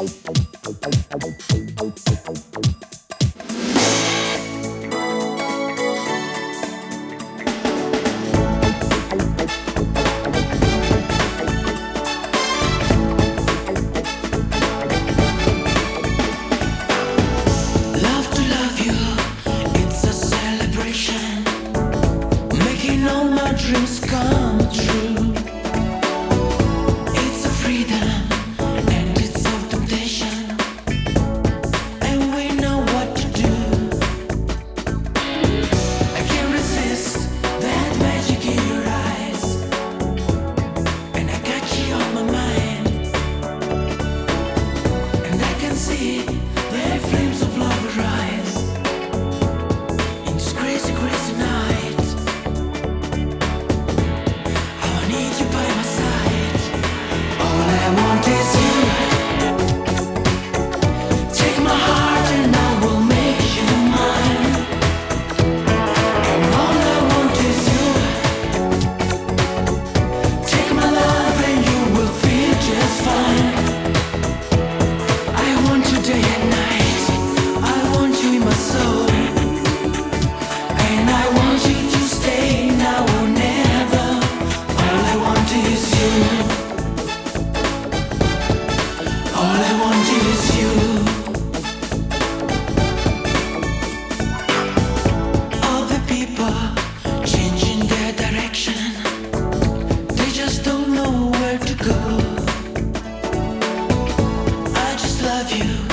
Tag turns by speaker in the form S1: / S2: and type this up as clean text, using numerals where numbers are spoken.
S1: Love to love you, it's a celebration, making all my dreams come true. It's a freedom and it's a temptation, and we know what to do. I can't resist that magic in your eyes, and I got you on my mind, and I can see the flames of love rise in this crazy, crazy night. How I need you by my side. All I want is you. Take my heart and I will make you mine. And all I want is you. Take my love and you will feel just fine. I want you day and night. I want you in my soul. And I want you to stay now or never. All I want is you. All I want is you. All the people changing their direction. They just don't know where to go. I just love you.